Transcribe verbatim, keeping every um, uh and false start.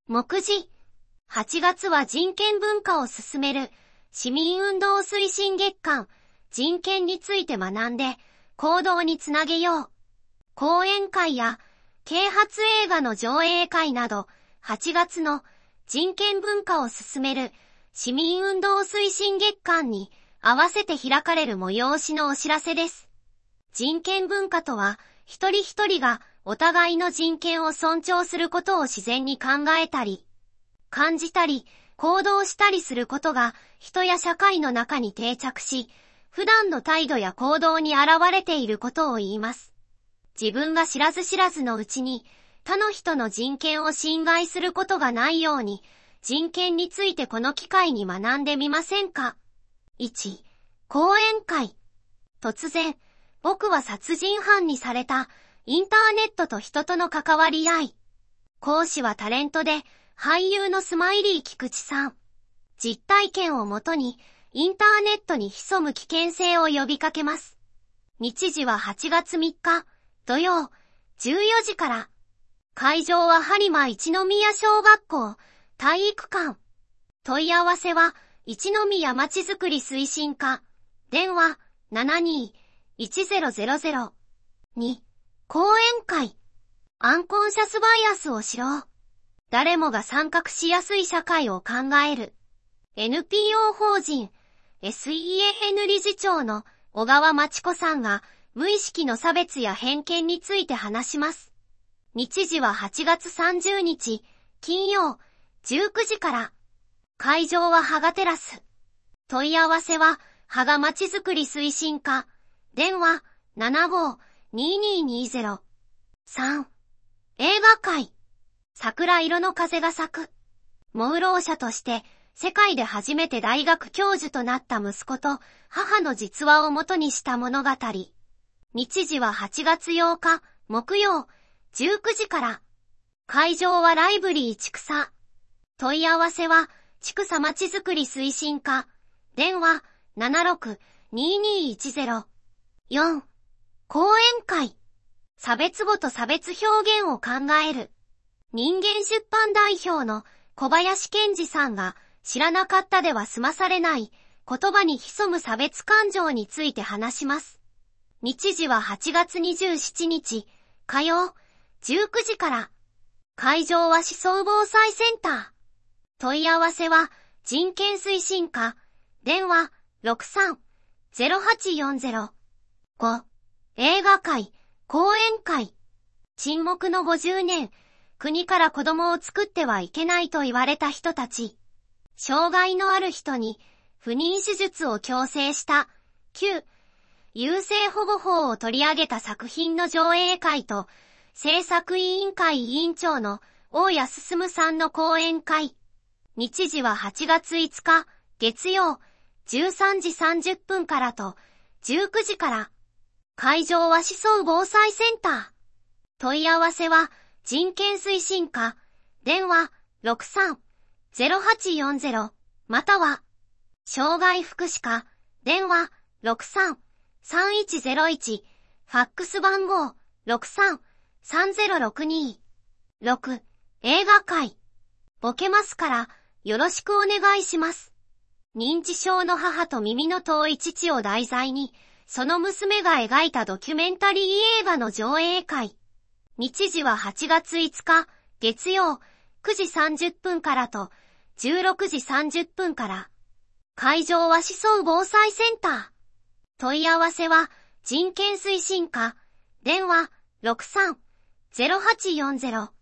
目次。はちがつは人権文化を進める市民運動推進月間、人権について学んで行動につなげよう。講演会や啓発映画の上映会など、はちがつの人権文化を進める市民運動推進月間に合わせて開かれる催しのお知らせです。人権文化とは、一人一人がお互いの人権を尊重することを自然に考えたり、感じたり、行動したりすることが人や社会の中に定着し、普段の態度や行動に現れていることを言います。自分が知らず知らずのうちに他の人の人権を侵害することがないように、人権についてこの機会に学んでみませんか？いち. 講演会。突然、僕は殺人犯にされたインターネットと人との関わり合い。講師はタレントで俳優のスマイリー菊池さん。実体験をもとにインターネットに潜む危険性を呼びかけます。日時ははちがつみっか土曜じゅうよじから。会場は播磨一宮小学校体育館。問い合わせは一宮まちづくり推進課。電話 ななにーいちゼロゼロゼロ。に. 講演会。アンコンシャスバイアスを知ろう。誰もが参画しやすい社会を考える。エヌピーオー 法人 エスイーエヌ 理事長の小川真知子さんが無意識の差別や偏見について話します。日時ははちがつさんじゅうにち金曜じゅうくじから。会場は芳賀テラス。問い合わせは芳賀まちづくり推進課。電話 ななごーにーにーにーゼロ。さん. 映画界。桜色の風が咲く。モウロウ社として世界で初めて大学教授となった息子と母の実話を元にした物語。日時ははちがつようか木曜じゅうくじから。会場はライブリー千草。問い合わせは千草まちづくり推進課。電話 ななろくにーにーいちゼロ。よん. 講演会。差別語と差別表現を考える。人間出版代表の小林健二さんが知らなかったでは済まされない言葉に潜む差別感情について話します。日時ははちがつにじゅうしちにち火曜じゅうくじから。会場は思想防災センター。問い合わせは人権推進課。電話 ろくさんゼロはちよんゼロ。ご. 映画界、講演会。沈黙のごじゅうねん、国から子供を作ってはいけないと言われた人たち。障害のある人に不妊手術を強制した旧優生保護法を取り上げた作品の上映会と、制作委員会委員長の大谷進さんの講演会。日時ははちがついつか月曜じゅうさんじさんじゅっぷんからとじゅうくじから。会場は思想防災センター。問い合わせは人権推進課。電話 ろくさんゼロはちよんゼロ または障害福祉課。電話 ろくさんさんいちゼロいち。ファックス番号 ろくさんさんゼロろくにー。ろく. 映画界。ボケますからよろしくお願いします。認知症の母と耳の遠い父を題材に、その娘が描いたドキュメンタリー映画の上映会。日時ははちがついつか月曜くじさんじゅっぷんからとじゅうろくじさんじゅっぷんから。会場は思想防災センター。問い合わせは人権推進課。電話 ろくさんゼロはちよんゼロ。